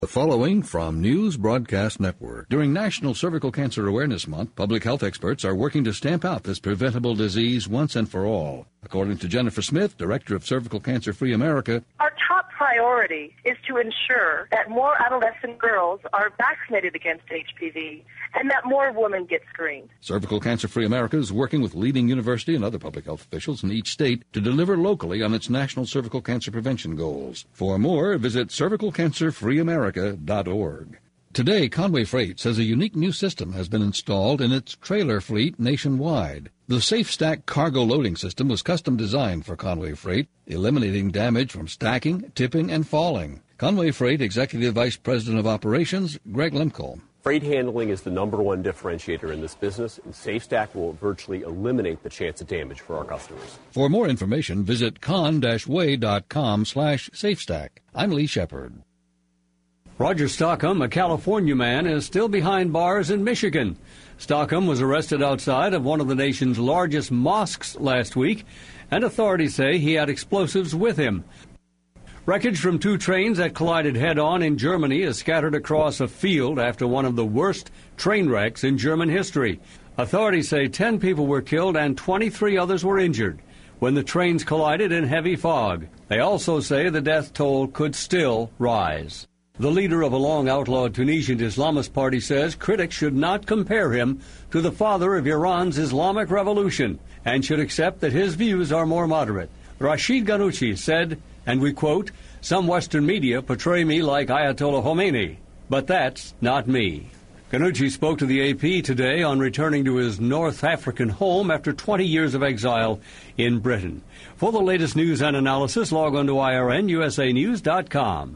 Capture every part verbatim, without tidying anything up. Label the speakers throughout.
Speaker 1: The following from News Broadcast Network. During National Cervical Cancer Awareness Month, public health experts are working to stamp out this preventable disease once and for all. According to Jennifer Smith, Director of Cervical Cancer Free America,
Speaker 2: our top priority is to ensure that more adolescent girls are vaccinated against H P V and that more women get screened.
Speaker 1: Cervical Cancer Free America is working with leading university and other public health officials in each state to deliver locally on its national cervical cancer prevention goals. For more, visit cervical cancer free america dot org. Today, Conway Freight says a unique new system has been installed in its trailer fleet nationwide. The SafeStack cargo loading system was custom designed for Conway Freight, eliminating damage from stacking, tipping, and falling. Conway Freight Executive Vice President of Operations, Greg Lemko.
Speaker 3: Freight handling is the number one differentiator in this business, and SafeStack will virtually eliminate the chance of damage for our customers.
Speaker 1: For more information, visit con way dot com slash SafeStack. I'm Lee Shepard.
Speaker 4: Roger Stockham, a California man, is still behind bars in Michigan. Stockham was arrested outside of one of the nation's largest mosques last week, and authorities say he had explosives with him. Wreckage from two trains that collided head-on in Germany is scattered across a field after one of the worst train wrecks in German history. Authorities say ten people were killed and twenty-three others were injured when the trains collided in heavy fog. They also say the death toll could still rise. The leader of a long-outlawed Tunisian Islamist party says critics should not compare him to the father of Iran's Islamic Revolution and should accept that his views are more moderate. Rashid Ghannouchi said, and we quote, "Some Western media portray me like Ayatollah Khomeini, but that's not me." Ghannouchi spoke to the A P today on returning to his North African home after twenty years of exile in Britain. For the latest news and analysis, log on to I R N U S A news dot com.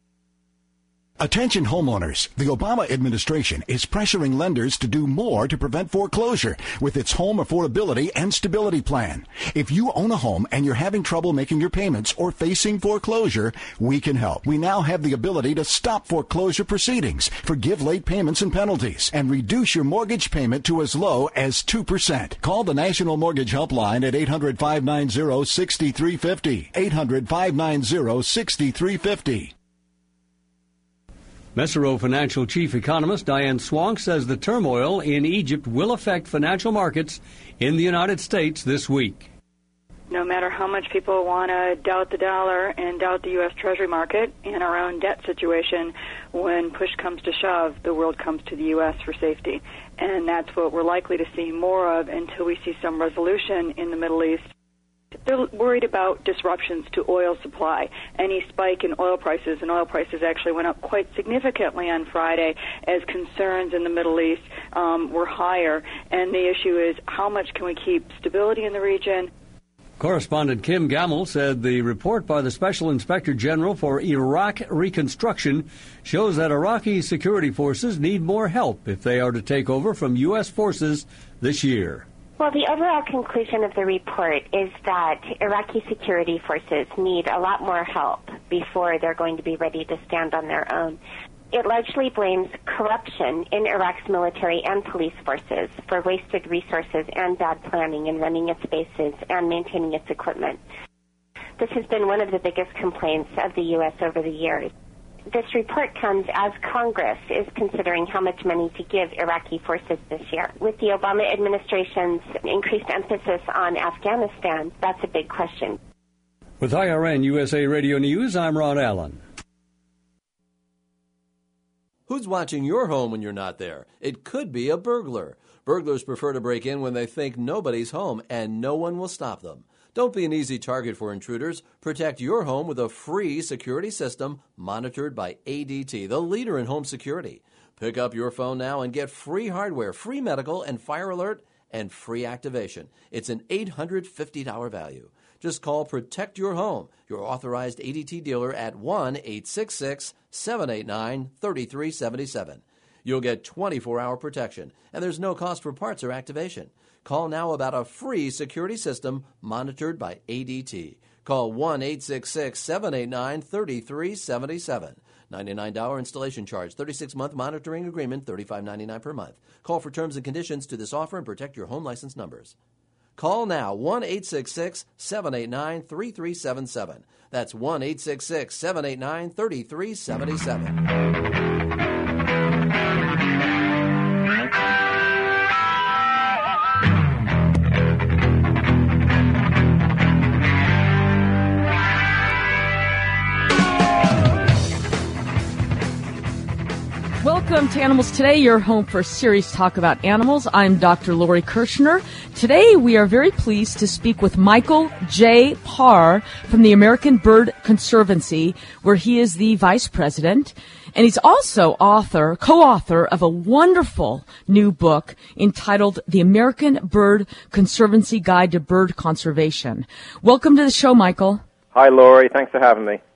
Speaker 5: Attention homeowners, the Obama administration is pressuring lenders to do more to prevent foreclosure with its Home Affordability and Stability Plan. If you own a home and you're having trouble making your payments or facing foreclosure, we can help. We now have the ability to stop foreclosure proceedings, forgive late payments and penalties, and reduce your mortgage payment to as low as two percent. Call the National Mortgage Helpline at eight hundred, five nine zero, six three five zero, eight hundred, five nine zero, six three five zero.
Speaker 4: Messero Financial Chief Economist Diane Swank says the turmoil in Egypt will affect financial markets in the United States this week.
Speaker 6: No matter how much people want to doubt the dollar and doubt the U S Treasury market and our own debt situation, when push comes to shove, the world comes to the U S for safety. And that's what we're likely to see more of until we see some resolution in the Middle East. They're worried about disruptions to oil supply. Any spike in oil prices, and oil prices actually went up quite significantly on Friday as concerns in the Middle East um, were higher. And the issue is, how much can we keep stability in the region?
Speaker 4: Correspondent Kim Gamble said the report by the Special Inspector General for Iraq Reconstruction shows that Iraqi security forces need more help if they are to take over from U S forces this year.
Speaker 7: Well, the overall conclusion of the report is that Iraqi security forces need a lot more help before they're going to be ready to stand on their own. It largely blames corruption in Iraq's military and police forces for wasted resources and bad planning in running its bases and maintaining its equipment. This has been one of the biggest complaints of the U S over the years. This report comes as Congress is considering how much money to give Iraqi forces this year. With the Obama administration's increased emphasis on Afghanistan, that's a big question.
Speaker 4: With I R N U S A Radio News, I'm Ron Allen.
Speaker 8: Who's watching your home when you're not there? It could be a burglar. Burglars prefer to break in when they think nobody's home, and no one will stop them. Don't be an easy target for intruders. Protect your home with a free security system monitored by A D T, the leader in home security. Pick up your phone now and get free hardware, free medical and fire alert, and free activation. It's an eight hundred fifty dollars value. Just call Protect Your Home, your authorized A D T dealer at one eight six six, seven eight nine, three three seven seven. You'll get twenty-four hour protection, and there's no cost for parts or activation. Call now about a free security system monitored by A D T. Call one eight six six, seven eight nine, three three seven seven. ninety-nine dollars installation charge, thirty-six month monitoring agreement, thirty-five ninety-nine per month. Call for terms and conditions to this offer and protect your home license numbers. Call now, one eight six six, seven eight nine, three three seven seven. That's one eight six six, seven eight nine, three three seven seven.
Speaker 9: Welcome to Animals Today, your home for serious talk about animals. I'm Doctor Lori Kirshner. Today we are very pleased to speak with Michael J. Parr from the American Bird Conservancy, where he is the vice president. And he's also author, co-author of a wonderful new book entitled The American Bird Conservancy Guide to Bird Conservation. Welcome to the show, Michael.
Speaker 10: Hi, Lori. Thanks for having me.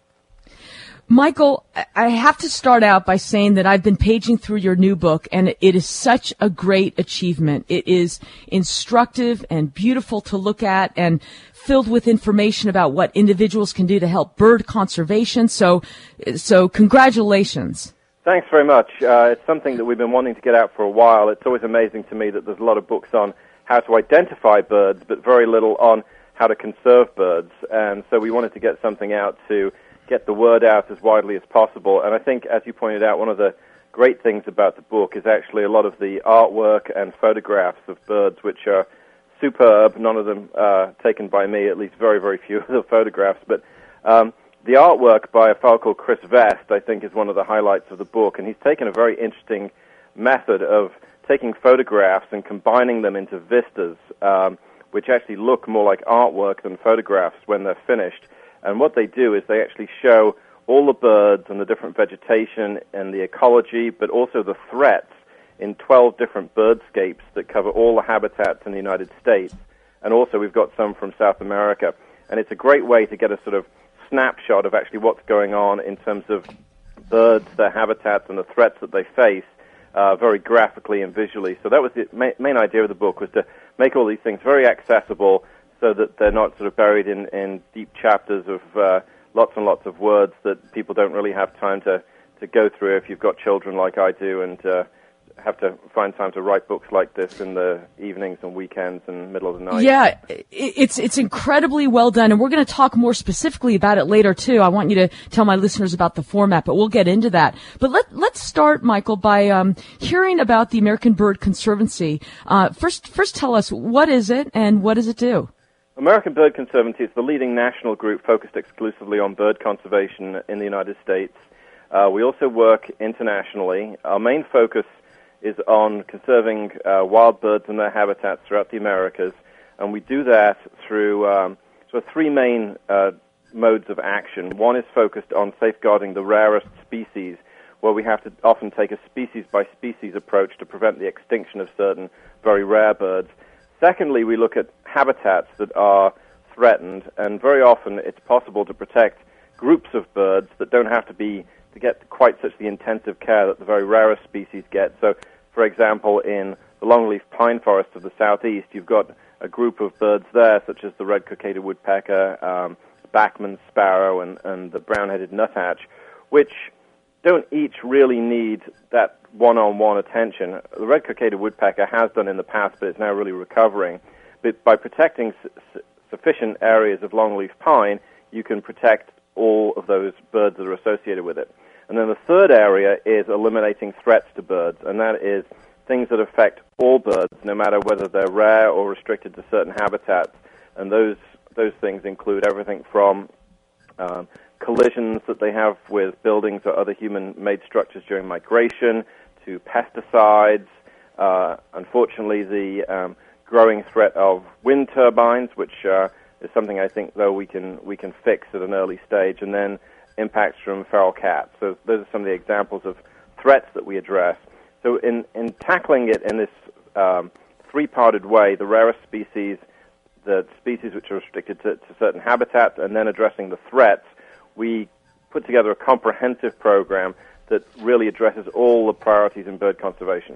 Speaker 9: Michael, I have to start out by saying that I've been paging through your new book, and it is such a great achievement. It is instructive and beautiful to look at and filled with information about what individuals can do to help bird conservation. So, so congratulations.
Speaker 10: Thanks very much. Uh, it's something that we've been wanting to get out for a while. It's always amazing to me that there's a lot of books on how to identify birds, but very little on how to conserve birds. And so we wanted to get something out to get the word out as widely as possible. And I think, as you pointed out, one of the great things about the book is actually a lot of the artwork and photographs of birds, which are superb, none of them uh, taken by me, at least very, very few of the photographs. But um, the artwork by a fellow called Chris Vest, I think, is one of the highlights of the book. And he's taken a very interesting method of taking photographs and combining them into vistas, um, which actually look more like artwork than photographs when they're finished. And what they do is they actually show all the birds and the different vegetation and the ecology, but also the threats in twelve different birdscapes that cover all the habitats in the United States. And also we've got some from South America. And it's a great way to get a sort of snapshot of actually what's going on in terms of birds, their habitats, and the threats that they face uh, very graphically and visually. So that was the ma- main idea of the book, was to make all these things very accessible, so that they're not sort of buried in, in deep chapters of uh, lots and lots of words that people don't really have time to, to go through if you've got children like I do and uh, have to find time to write books like this in the evenings and weekends and middle of the night.
Speaker 9: Yeah, it's it's incredibly well done, and we're going to talk more specifically about it later, too. I want you to tell my listeners about the format, but we'll get into that. But let, let's start, Michael, by um, hearing about the American Bird Conservancy. Uh, first, first tell us, what is it and what does it do?
Speaker 10: American Bird Conservancy is the leading national group focused exclusively on bird conservation in the United States. Uh, we also work internationally. Our main focus is on conserving uh, wild birds and their habitats throughout the Americas, and we do that through um, sort of three main uh, modes of action. One is focused on safeguarding the rarest species, where we have to often take a species-by-species approach to prevent the extinction of certain very rare birds. Secondly, we look at habitats that are threatened, and very often it's possible to protect groups of birds that don't have to be to get quite such the intensive care that the very rarest species get. So, for example, in the longleaf pine forest of the southeast, you've got a group of birds there, such as the red-cockaded woodpecker, um, Bachman's sparrow, and, and the brown-headed nuthatch, which don't each really need that one-on-one attention. The red-cockaded woodpecker has done in the past, but it's now really recovering. But by protecting su- sufficient areas of longleaf pine, you can protect all of those birds that are associated with it. And then the third area is eliminating threats to birds, and that is things that affect all birds, no matter whether they're rare or restricted to certain habitats. And those those things include everything from um, collisions that they have with buildings or other human-made structures during migration, to pesticides, uh, unfortunately the um, growing threat of wind turbines, which uh, is something I think, though, we can we can fix at an early stage, and then impacts from feral cats. So those are some of the examples of threats that we address. So in, in tackling it in this um, three-parted way, the rarest species, the species which are restricted to, to certain habitats, and then addressing the threats, we put together a comprehensive program that really addresses all the priorities in bird conservation.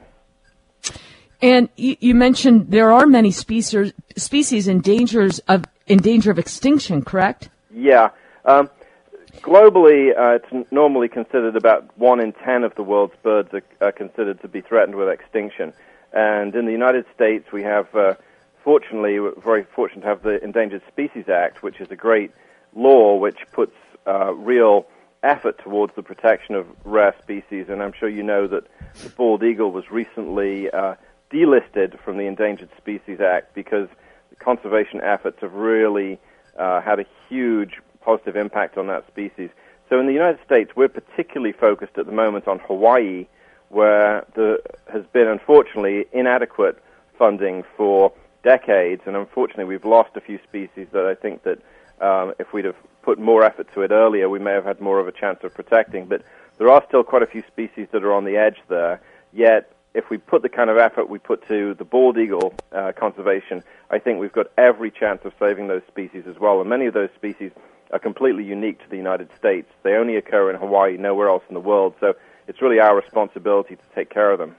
Speaker 9: And you, you mentioned there are many species species in dangers of in danger of extinction, correct?
Speaker 10: Yeah. Um, globally, uh, it's normally considered about one in ten of the world's birds are, are considered to be threatened with extinction. And in the United States, we have uh, fortunately, we're very fortunate to have the Endangered Species Act, which is a great law which puts uh, real effort towards the protection of rare species. And I'm sure you know that the bald eagle was recently uh, delisted from the Endangered Species Act because the conservation efforts have really uh, had a huge positive impact on that species. So in the United States, we're particularly focused at the moment on Hawaii, where there has been, unfortunately, inadequate funding for decades, and unfortunately we've lost a few species that I think that um, if we'd have put more effort to it earlier, we may have had more of a chance of protecting. But there are still quite a few species that are on the edge there, yet if we put the kind of effort we put to the bald eagle uh, conservation, I think we've got every chance of saving those species as well. And many of those species are completely unique to the United States. They only occur in Hawaii, nowhere else in the world. So it's really our responsibility to take care of them.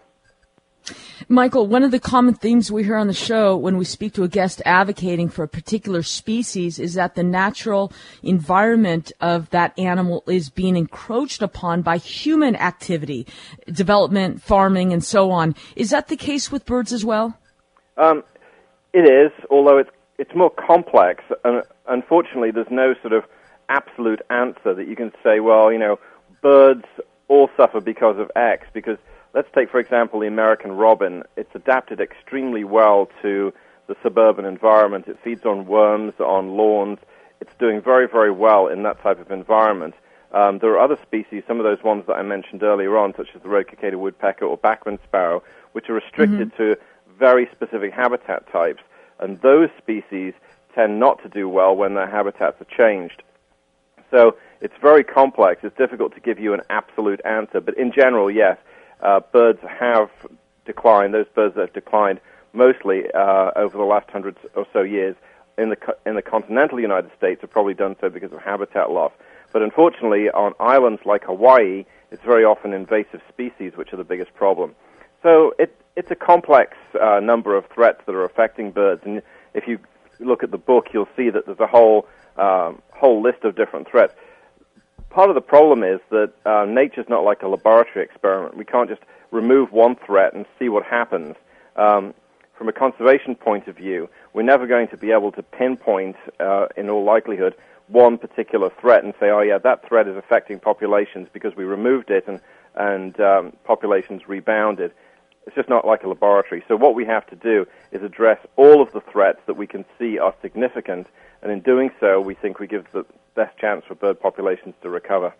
Speaker 9: Michael, one of the common themes we hear on the show when we speak to a guest advocating for a particular species is that the natural environment of that animal is being encroached upon by human activity, development, farming, and so on. Is that the case with birds as well? Um,
Speaker 10: it is, although it's, it's more complex. And unfortunately, there's no sort of absolute answer that you can say, well, you know, birds all suffer because of X, because let's take, for example, the American robin. It's adapted extremely well to the suburban environment. It feeds on worms, on lawns. It's doing very, very well in that type of environment. Um, there are other species, some of those ones that I mentioned earlier on, such as the red-cockaded woodpecker or Bachman sparrow, which are restricted mm-hmm. to very specific habitat types. And those species tend not to do well when their habitats are changed. So it's very complex. It's difficult to give you an absolute answer. But in general, yes. Uh, birds have declined. Those birds that have declined mostly uh, over the last hundred or so years in the co- in the continental United States have probably done so because of habitat loss. But unfortunately, on islands like Hawaii, it's very often invasive species which are the biggest problem. So it, it's a complex uh, number of threats that are affecting birds. And if you look at the book, you'll see that there's a whole um, whole list of different threats. Part of the problem is that uh, nature's not like a laboratory experiment. We can't just remove one threat and see what happens. Um, from a conservation point of view, we're never going to be able to pinpoint, uh, in all likelihood, one particular threat and say, oh yeah, that threat is affecting populations because we removed it and, and um, populations rebounded. It's just not like a laboratory. So what we have to do is address all of the threats that we can see are significant, and in doing so, we think we give the best chance for bird populations to recover.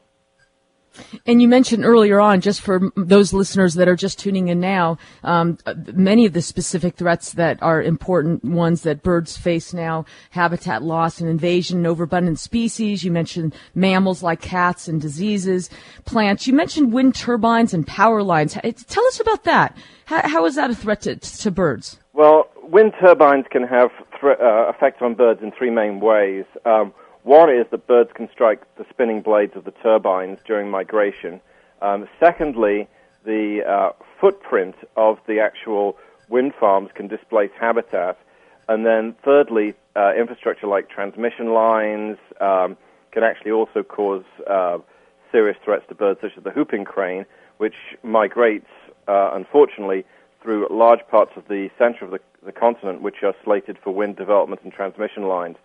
Speaker 9: And you mentioned earlier on, just for those listeners that are just tuning in now, um, many of the specific threats that are important ones that birds face now: habitat loss and invasion, overabundant species. You mentioned mammals like cats and diseases, plants. You mentioned wind turbines and power lines. Tell us about that. How, how is that a threat to, to birds?
Speaker 10: Well, wind turbines can have thre- uh, effects on birds in three main ways. Um, One is that birds can strike the spinning blades of the turbines during migration. Um, secondly, the uh, footprint of the actual wind farms can displace habitat. And then thirdly, uh, infrastructure like transmission lines um, can actually also cause uh, serious threats to birds, such as the whooping crane, which migrates, uh, unfortunately, through large parts of the center of the, the continent, which are slated for wind development and transmission lines.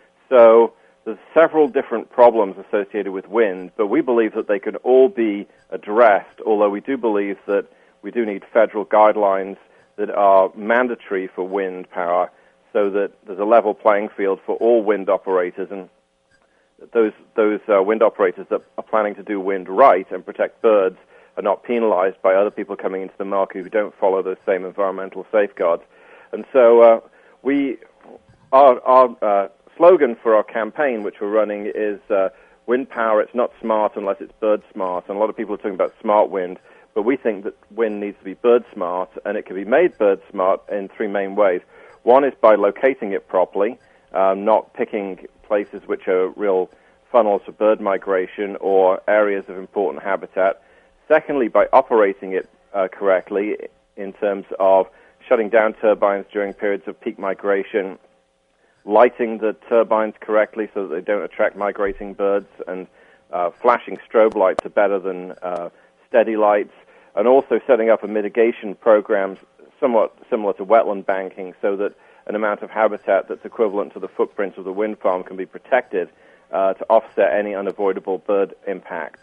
Speaker 10: So there's several different problems associated with wind, but we believe that they can all be addressed, although we do believe that we do need federal guidelines that are mandatory for wind power so that there's a level playing field for all wind operators, and those, those uh, wind operators that are planning to do wind right and protect birds are not penalized by other people coming into the market who don't follow those same environmental safeguards. And so uh, we, our, our uh, slogan for our campaign, which we're running, is uh, wind power, it's not smart unless it's bird smart. And a lot of people are talking about smart wind, but we think that wind needs to be bird smart, and it can be made bird smart in three main ways. One is by locating it properly, um, not picking places which are real funnels for bird migration or areas of important habitat. Secondly, by operating it uh, correctly in terms of shutting down turbines during periods of peak migration, lighting the turbines correctly so that they don't attract migrating birds, and uh, flashing strobe lights are better than uh, steady lights, and also setting up a mitigation program somewhat similar to wetland banking so that an amount of habitat that's equivalent to the footprint of the wind farm can be protected uh, to offset any unavoidable bird impacts.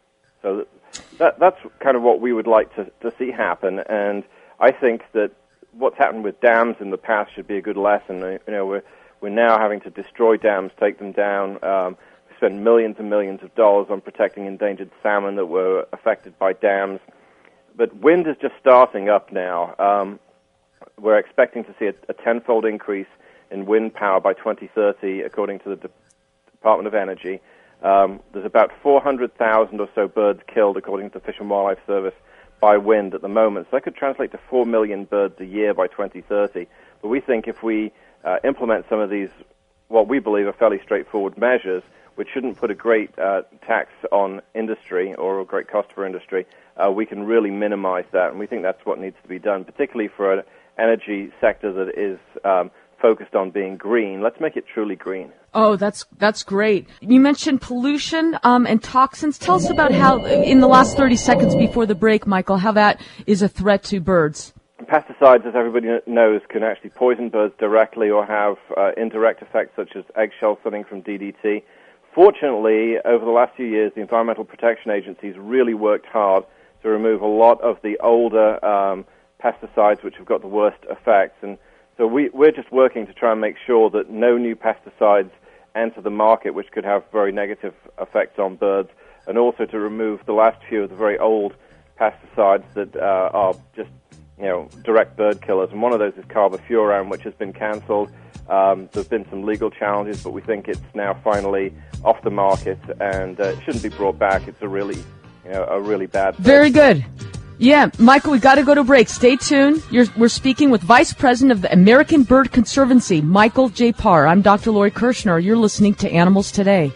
Speaker 10: So that, that's kind of what we would like to, to see happen, and I think that what's happened with dams in the past should be a good lesson. You know, we're, we're now having to destroy dams, take them down. Um, we spend millions and millions of dollars on protecting endangered salmon that were affected by dams. But wind is just starting up now. Um, we're expecting to see a, a tenfold increase in wind power by twenty thirty, according to the De- Department of Energy. Um, there's about four hundred thousand or so birds killed, according to the Fish and Wildlife Service, by wind at the moment. So that could translate to four million birds a year by twenty thirty. But we think if we uh, implement some of these, what we believe are fairly straightforward measures, which shouldn't put a great uh, tax on industry or a great cost for industry, uh, we can really minimize that. And we think that's what needs to be done, particularly for an energy sector that is um, focused on being green. Let's make it truly green.
Speaker 9: Oh, that's that's great. You mentioned pollution um, and toxins. Tell us about how, in the last thirty seconds before the break, Michael, how that is a threat to birds.
Speaker 10: Pesticides, as everybody knows, can actually poison birds directly or have uh, indirect effects such as eggshell thinning from D D T. Fortunately, over the last few years, the Environmental Protection Agency's really worked hard to remove a lot of the older um, pesticides which have got the worst effects. And so we, we're just working to try and make sure that no new pesticides enter the market, which could have very negative effects on birds, and also to remove the last few of the very old pesticides that uh, are just, you know, direct bird killers. And one of those is carbofuran, which has been cancelled. Um, there's been some legal challenges, but we think it's now finally off the market, and uh, it shouldn't be brought back. It's a really, you know, a really bad thing.
Speaker 9: Very good. Yeah, Michael, we've got to go to break. Stay tuned. You're, we're speaking with Vice President of the American Bird Conservancy, Michael J. Parr. I'm Doctor Lori Kirshner. You're listening to Animals Today.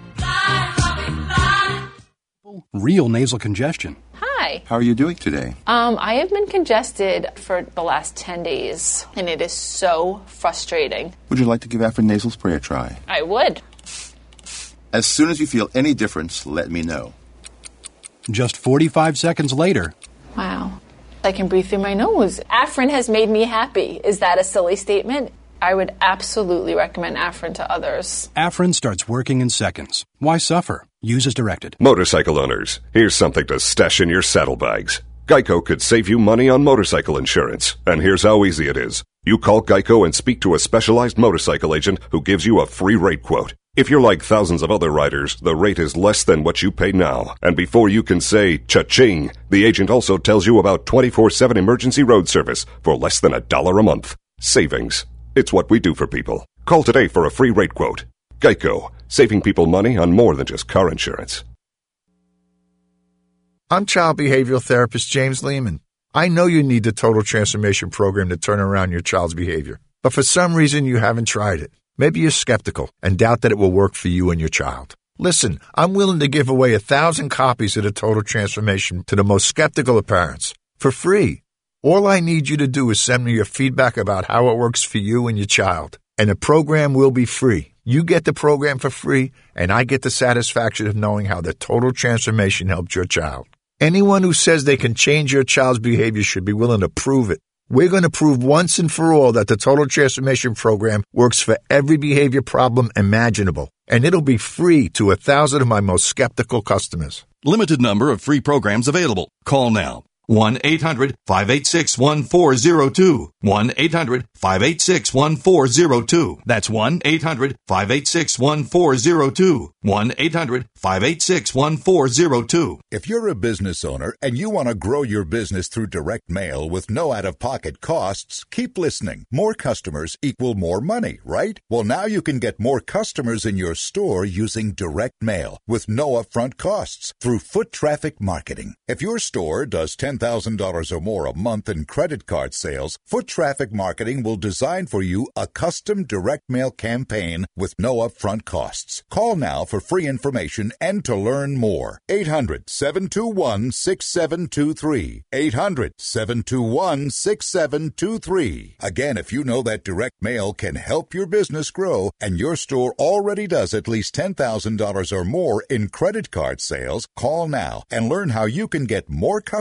Speaker 11: Real nasal congestion.
Speaker 12: Hi.
Speaker 11: How are you doing today?
Speaker 12: Um, I have been congested for the last ten days, and it is so frustrating.
Speaker 11: Would you like to give Afrin nasal spray a try?
Speaker 12: I would.
Speaker 11: As soon as you feel any difference, let me know. Just forty-five seconds later.
Speaker 12: Wow. I can breathe through my nose. Afrin has made me happy. Is that a silly statement? I would absolutely recommend Afrin to others.
Speaker 11: Afrin starts working in seconds. Why suffer? Use as directed.
Speaker 13: Motorcycle owners, here's something to stash in your saddlebags. Geico could save you money on motorcycle insurance, and here's how easy it is. You call Geico and speak to a specialized motorcycle agent who gives you a free rate quote. If you're like thousands of other riders, the rate is less than what you pay now. And before you can say, cha-ching, the agent also tells you about twenty-four seven emergency road service for less than a dollar a month. Savings. It's what we do for people. Call today for a free rate quote. Geico, saving people money on more than just car insurance.
Speaker 14: I'm child behavioral therapist James Lehman. I know you need the Total Transformation Program to turn around your child's behavior, but for some reason you haven't tried it. Maybe you're skeptical and doubt that it will work for you and your child. Listen, I'm willing to give away a thousand copies of the Total Transformation to the most skeptical of parents for free. All I need you to do is send me your feedback about how it works for you and your child, and the program will be free. You get the program for free, and I get the satisfaction of knowing how the Total Transformation helped your child. Anyone who says they can change your child's behavior should be willing to prove it. We're going to prove once and for all that the Total Transformation Program works for every behavior problem imaginable, and it'll be free to a thousand of my most skeptical customers.
Speaker 15: Limited number of free programs available. Call now. one eight hundred five eight six one four zero two. one eight hundred five eight six one four zero two. That's one eight hundred five eight six one four zero two. one eight hundred five eight six one four zero two.
Speaker 16: If you're a business owner and you want to grow your business through direct mail with no out-of-pocket costs, keep listening. More customers equal more money, right? Well, now you can get more customers in your store using direct mail with no upfront costs through foot traffic marketing. If your store does ten thousand dollars or more a month in credit card sales, Foot Traffic Marketing will design for you a custom direct mail campaign with no upfront costs. Call now for free information and to learn more. eight hundred seven two one six seven two three. eight hundred seven two one six seven two three. Again, if you know that direct mail can help your business grow and your store already does at least ten thousand dollars or more in credit card sales, call now and learn how you can get more customers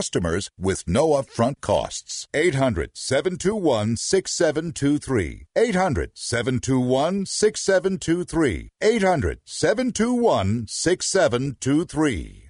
Speaker 16: business with no upfront costs. eight hundred, seven two one, six seven two three. eight hundred, seven two one, six seven two three. eight hundred, seven two one, six seven two three.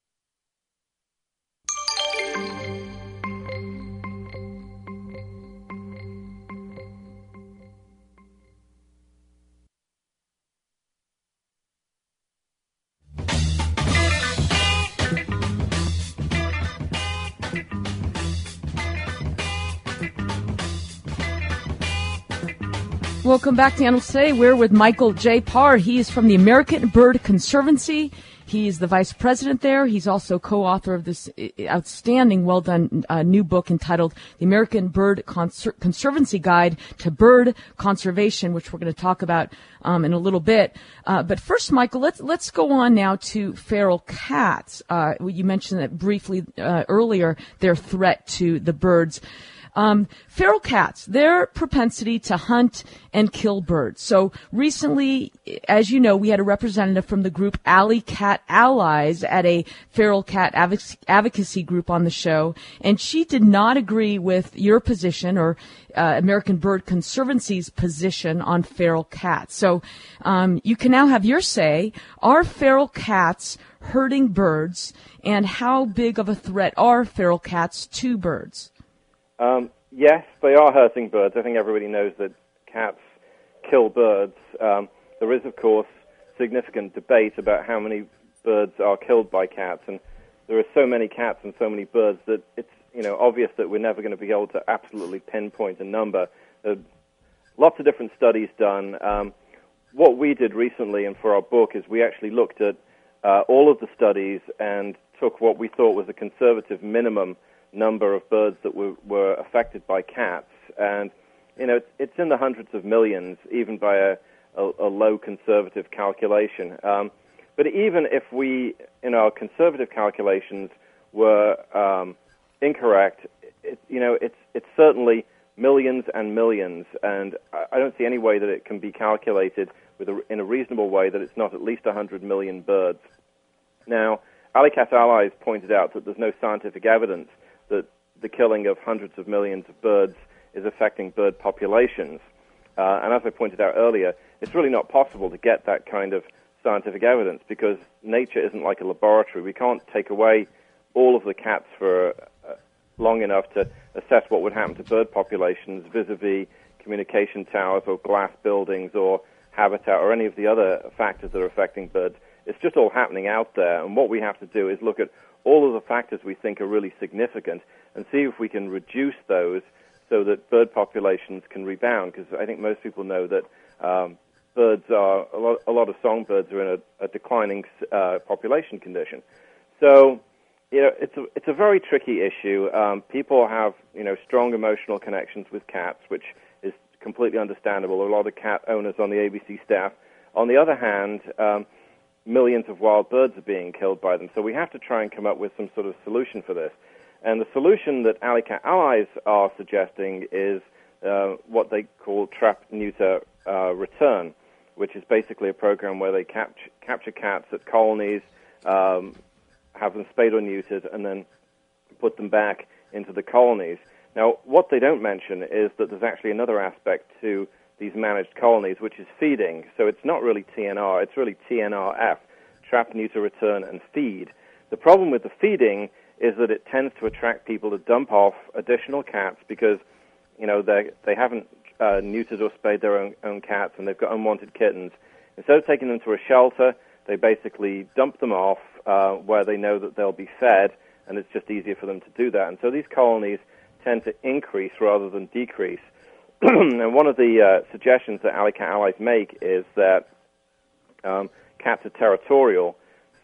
Speaker 9: Welcome back to Animals Today. We're with Michael J. Parr. He is from the American Bird Conservancy. He's the vice president there. He's also co-author of this outstanding, well-done uh, new book entitled The American Bird Conser- Conservancy Guide to Bird Conservation, which we're going to talk about um, in a little bit. Uh, but first, Michael, let's let's go on now to feral cats. Uh, you mentioned that briefly uh, earlier, their threat to the birds. Um, feral cats, their propensity to hunt and kill birds. So recently, as you know, we had a representative from the group Alley Cat Allies at a feral cat advocacy group on the show, and she did not agree with your position or uh, American Bird Conservancy's position on feral cats. So um, you can now have your say. Are feral cats hurting birds, and how big of a threat are feral cats to birds?
Speaker 10: Um, yes, they are hurting birds. I think everybody knows that cats kill birds. Um, there is, of course, significant debate about how many birds are killed by cats, and there are so many cats and so many birds that it's you know obvious that we're never going to be able to absolutely pinpoint a number. There are lots of different studies done. Um, what we did recently, and for our book, is we actually looked at uh, all of the studies and took what we thought was a conservative minimum number of birds that were, were affected by cats, and you know it's, it's in the hundreds of millions, even by a, a, a low conservative calculation. Um, but even if we, in our conservative calculations, were um, incorrect, it, you know it's it's certainly millions and millions, and I, I don't see any way that it can be calculated with a, in a reasonable way that it's not at least one hundred million birds. Now, Alley Cat Allies pointed out that there's no scientific evidence that the killing of hundreds of millions of birds is affecting bird populations. Uh, and as I pointed out earlier, it's really not possible to get that kind of scientific evidence because nature isn't like a laboratory. We can't take away all of the cats for uh, long enough to assess what would happen to bird populations vis-a-vis communication towers or glass buildings or habitat or any of the other factors that are affecting birds. It's just all happening out there, and what we have to do is look at all of the factors we think are really significant and see if we can reduce those so that bird populations can rebound, because I think most people know that um, birds are, a lot, a lot of songbirds are in a, a declining uh, population condition. So, you know, it's a, it's a very tricky issue. Um, people have, you know, strong emotional connections with cats, which is completely understandable. A lot of cat owners on the A B C staff. On the other hand, um, millions of wild birds are being killed by them. So we have to try and come up with some sort of solution for this. And the solution that Alley Cat Allies are suggesting is uh, what they call trap, neuter, uh, return, which is basically a program where they capture, capture cats at colonies, um, have them spayed or neutered, and then put them back into the colonies. Now, what they don't mention is that there's actually another aspect to these managed colonies, which is feeding. So it's not really T N R, it's really T N R F, trap, neuter, return, and feed. The problem with the feeding is that it tends to attract people to dump off additional cats because, you know, they they haven't uh, neutered or spayed their own, own cats and they've got unwanted kittens. Instead of taking them to a shelter, they basically dump them off uh, where they know that they'll be fed, and it's just easier for them to do that. And so these colonies tend to increase rather than decrease. And one of the uh, suggestions that Alley Cat Allies make is that um, cats are territorial,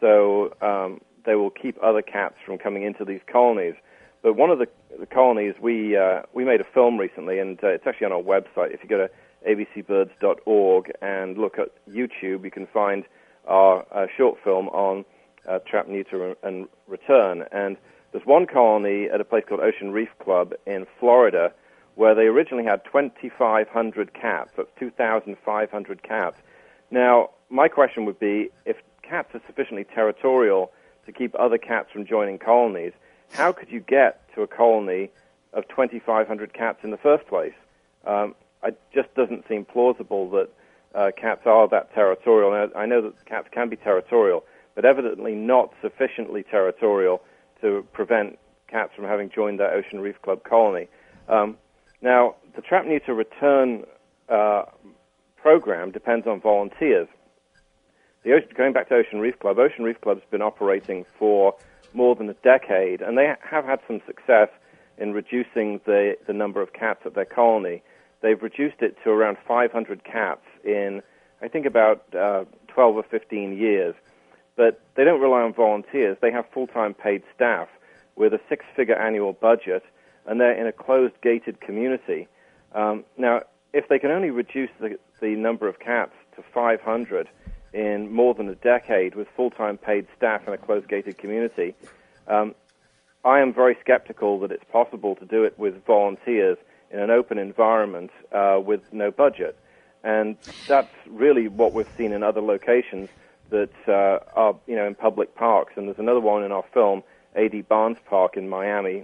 Speaker 10: so um, they will keep other cats from coming into these colonies. But one of the, the colonies, we uh, we made a film recently, and uh, it's actually on our website. If you go to a b c birds dot org and look at YouTube, you can find our uh, short film on uh, trap, neuter, and return. And there's one colony at a place called Ocean Reef Club in Florida where they originally had twenty-five hundred cats. That's two thousand five hundred cats. Now, my question would be, if cats are sufficiently territorial to keep other cats from joining colonies, how could you get to a colony of twenty-five hundred cats in the first place. Um, it just doesn't seem plausible that uh, cats are that territorial. Now, I know that cats can be territorial, but evidently not sufficiently territorial to prevent cats from having joined that Ocean Reef Club colony. Um, now, the Trap Neuter Return uh, program depends on volunteers. The ocean, going back to Ocean Reef Club, Ocean Reef Club's been operating for more than a decade, and they have had some success in reducing the, the number of cats at their colony. They've reduced it to around five hundred cats in, I think, about uh, twelve or fifteen years. But they don't rely on volunteers. They have full-time paid staff with a six-figure annual budget, and they're in a closed, gated community. Um, now, if they can only reduce the, the number of cats to five hundred in more than a decade with full-time paid staff in a closed, gated community, um, I am very skeptical that it's possible to do it with volunteers in an open environment uh, with no budget. And that's really what we've seen in other locations that uh, are, you know, in public parks. And there's another one in our film, A D Barnes Park in Miami,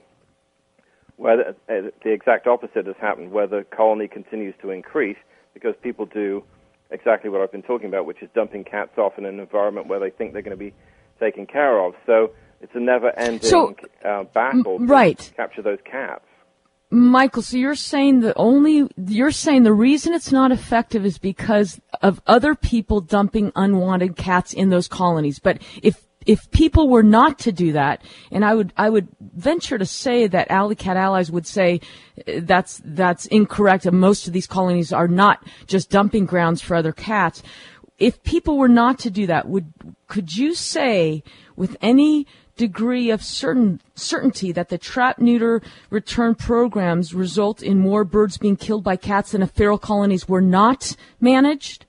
Speaker 10: where the, uh, the exact opposite has happened, where the colony continues to increase because people do exactly what I've been talking about, which is dumping cats off in an environment where they think they're going to be taken care of. So it's a never-ending
Speaker 9: so,
Speaker 10: uh, battle to
Speaker 9: right.
Speaker 10: capture those cats.
Speaker 9: Michael, so you're saying the only, you're saying the reason it's not effective is because of other people dumping unwanted cats in those colonies. But if, if people were not to do that, and I would, I would venture to say that Alley Cat Allies would say that's, that's incorrect, and most of these colonies are not just dumping grounds for other cats. If people were not to do that, would, could you say with any degree of certain certainty that the trap neuter return programs result in more birds being killed by cats than if feral colonies were not managed?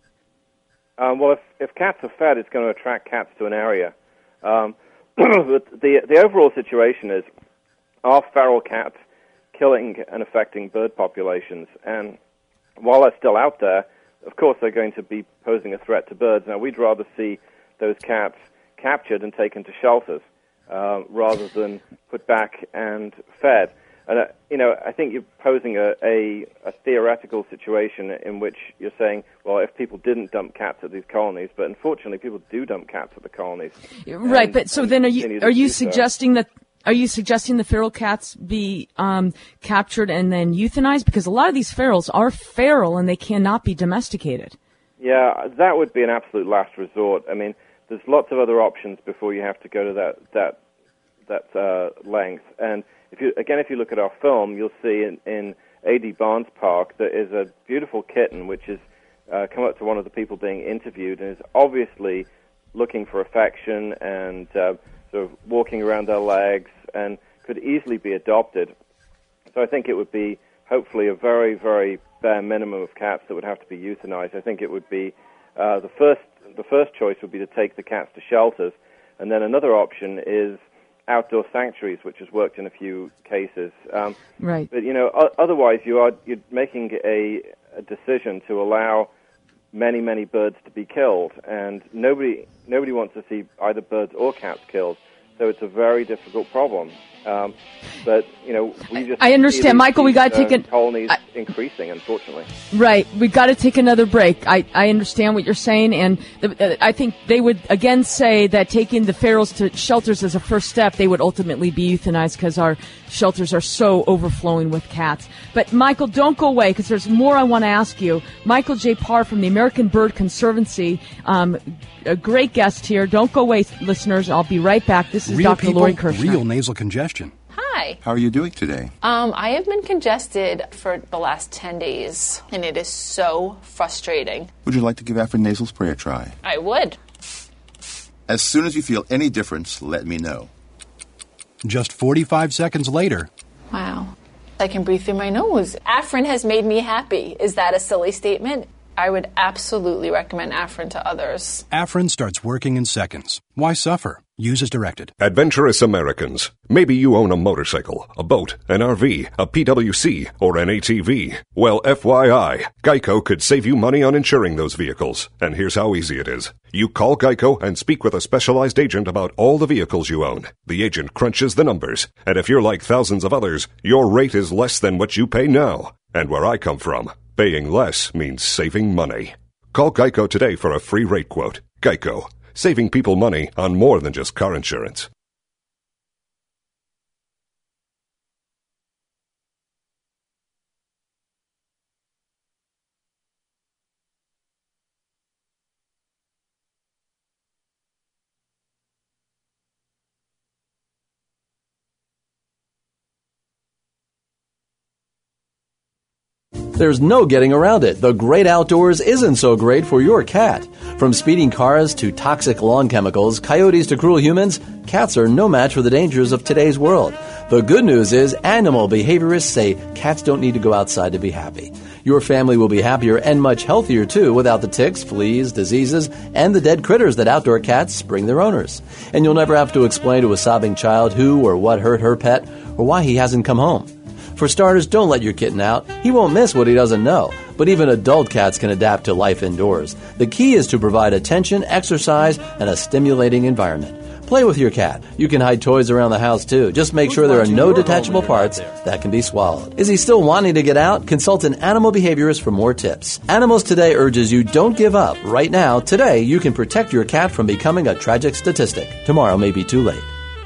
Speaker 10: Um, well, if, if cats are fed, it's going to attract cats to an area. Um, but the the overall situation is, are feral cats killing and affecting bird populations? And while they're still out there, of course they're going to be posing a threat to birds. Now, we'd rather see those cats captured and taken to shelters Uh, rather than put back and fed. And, uh, you know, I think you're posing a, a, a theoretical situation in which you're saying, well, if people didn't dump cats at these colonies, but unfortunately people do dump cats at the colonies.
Speaker 9: Right,
Speaker 10: and,
Speaker 9: but so then are you, are you suggesting
Speaker 10: so.
Speaker 9: that, are you suggesting the feral cats be um, captured and then euthanized? Because a lot of these ferals are feral and they cannot be domesticated.
Speaker 10: Yeah, that would be an absolute last resort. I mean, there's lots of other options before you have to go to that that that uh, length. And if you again, if you look at our film, you'll see in, in A D Barnes Park there is a beautiful kitten which has uh, come up to one of the people being interviewed and is obviously looking for affection and uh, sort of walking around their legs and could easily be adopted. So I think it would be hopefully a very, very bare minimum of cats that would have to be euthanized. I think it would be uh, the first. The first choice would be to take the cats to shelters, and then another option is outdoor sanctuaries, which has worked in a few cases. Um,
Speaker 9: right.
Speaker 10: But, you know, o- otherwise you are you're making a, a decision to allow many, many birds to be killed, and nobody nobody wants to see either birds or cats killed. So it's a very difficult problem. Um, but, you know, we just...
Speaker 9: I understand.
Speaker 10: these,
Speaker 9: Michael, we got to
Speaker 10: uh,
Speaker 9: take an...
Speaker 10: colonies
Speaker 9: I,
Speaker 10: increasing, unfortunately.
Speaker 9: Right. We got to take another break. I, I understand what you're saying, and the, I think they would, again, say that taking the ferals to shelters as a first step, they would ultimately be euthanized because our shelters are so overflowing with cats. But, Michael, don't go away because there's more I want to ask you. Michael J. Parr from the American Bird Conservancy, um, a great guest here. Don't go away, listeners. I'll be right back. This is
Speaker 11: Real
Speaker 9: Doctor
Speaker 11: people,
Speaker 9: Lori Kirshner.
Speaker 11: Real nasal congestion.
Speaker 12: Hi.
Speaker 11: How are you doing today?
Speaker 12: Um, I have been congested for the last ten days, and it is so frustrating.
Speaker 11: Would you like to give Afrin nasal spray a try?
Speaker 12: I would.
Speaker 11: As soon as you feel any difference, let me know. Just forty-five seconds later.
Speaker 12: Wow. I can breathe through my nose. Afrin has made me happy. Is that a silly statement? I would absolutely recommend Afrin to others.
Speaker 11: Afrin starts working in seconds. Why suffer? Use as directed.
Speaker 13: Adventurous Americans. Maybe you own a motorcycle, a boat, an R V, a P W C, or an A T V. Well, F Y I, Geico could save you money on insuring those vehicles. And here's how easy it is. You call Geico and speak with a specialized agent about all the vehicles you own. The agent crunches the numbers. And if you're like thousands of others, your rate is less than what you pay now. And where I come from, paying less means saving money. Call Geico today for a free rate quote. Geico. Saving people money on more than just car insurance.
Speaker 8: There's no getting around it. The great outdoors isn't so great for your cat. From speeding cars to toxic lawn chemicals, coyotes to cruel humans, cats are no match for the dangers of today's world. The good news is animal behaviorists say cats don't need to go outside to be happy. Your family will be happier and much healthier too without the ticks, fleas, diseases, and the dead critters that outdoor cats bring their owners. And you'll never have to explain to a sobbing child who or what hurt her pet or why he hasn't come home. For starters, don't let your kitten out. He won't miss what he doesn't know. But even adult cats can adapt to life indoors. The key is to provide attention, exercise, and a stimulating environment. Play with your cat. You can hide toys around the house too. Just make sure there are no detachable parts that can be swallowed. Is he still wanting to get out? Consult an animal behaviorist for more tips. Animals Today urges you don't give up. Right now, today, you can protect your cat from becoming a tragic statistic. Tomorrow may be too late.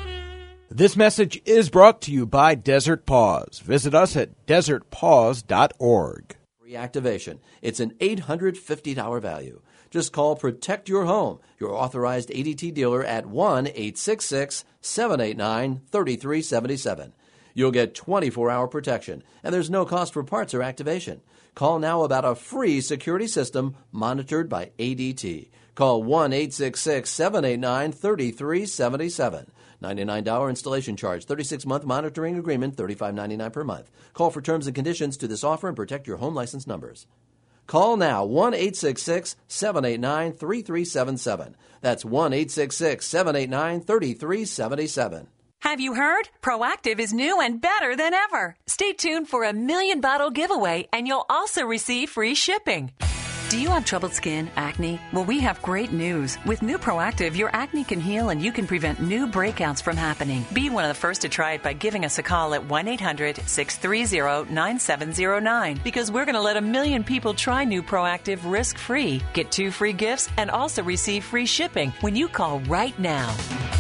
Speaker 17: This message is brought to you by Desert Paws. Visit us at desert paws dot org.
Speaker 8: Reactivation. It's an eight hundred fifty dollars value. Just call Protect Your Home, your authorized A D T dealer at one eight six six, seven eight nine, three three seven seven. You'll get twenty-four hour protection, and there's no cost for parts or activation. Call now about a free security system monitored by A D T. Call one eight six six, seven eight nine, three three seven seven. ninety-nine dollars installation charge, thirty-six month monitoring agreement, thirty-five ninety-nine per month. Call for terms and conditions to this offer and protect your home license numbers. Call now, one eight six six, seven eight nine, three three seven seven. That's one eight six six, seven eight nine, three three seven seven.
Speaker 18: Have you heard? Proactive is new and better than ever. Stay tuned for a million bottle giveaway, and you'll also receive free shipping. Do you have troubled skin, acne? Well, we have great news. With new Proactive, your acne can heal and you can prevent new breakouts from happening. Be one of the first to try it by giving us a call at one eight hundred, six three zero, nine seven zero nine because we're going to let a million people try new Proactive risk-free. Get two free gifts and also receive free shipping when you call right now.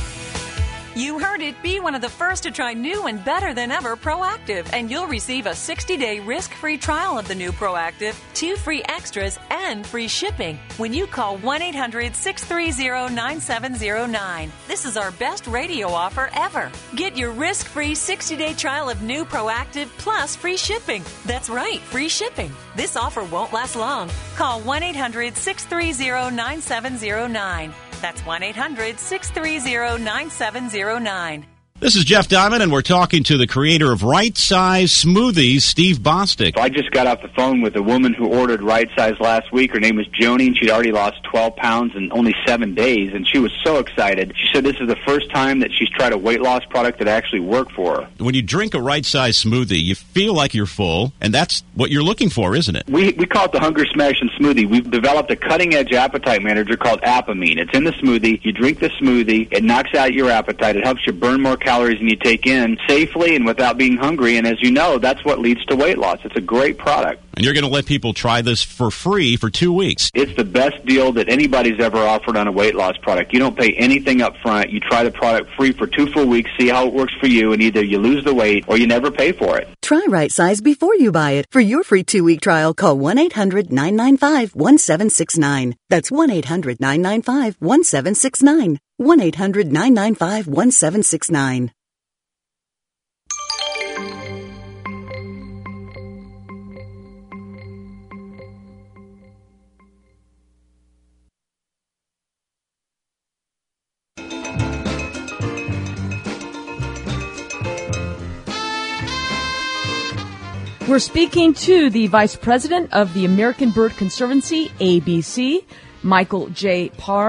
Speaker 18: You heard it. Be one of the first to try new and better than ever Proactive, and you'll receive a sixty day risk-free trial of the new Proactive, two free extras, and free shipping when you call one eight hundred, six three zero, nine seven zero nine. This is our best radio offer ever. Get your risk-free sixty day trial of new Proactive plus free shipping. That's right, free shipping. This offer won't last long. Call one eight hundred, six three zero, nine seven zero nine. That's one eight hundred, six three zero, nine seven zero nine.
Speaker 19: This is Jeff Diamond, and we're talking to the creator of Right Size Smoothies, Steve Bostic.
Speaker 20: So I just got off the phone with a woman who ordered Right Size last week. Her name was Joni, and she'd already lost twelve pounds in only seven days, and she was so excited. She said this is the first time that she's tried a weight loss product that actually worked for her.
Speaker 19: When you drink a Right Size smoothie, you feel like you're full, and that's what you're looking for, isn't it?
Speaker 20: We we call it the Hunger Smashing Smoothie. We've developed a cutting-edge appetite manager called Apamine. It's in the smoothie. You drink the smoothie. It knocks out your appetite. It helps you burn more calories than you take in safely and without being hungry. And as you know, that's what leads to weight loss. It's a great product.
Speaker 19: And you're going to let people try this for free for two weeks.
Speaker 20: It's the best deal that anybody's ever offered on a weight loss product. You don't pay anything up front. You try the product free for two full weeks, see how it works for you, and either you lose the weight or you never pay for it.
Speaker 21: Try Right Size before you buy it. For your free two-week trial, call one eight hundred, nine nine five, one seven six nine. That's one eight hundred, nine nine five, one seven six nine. one eight hundred, nine nine five, one seven six nine.
Speaker 9: We're speaking to the Vice President of the American Bird Conservancy, A B C, Michael J. Parr.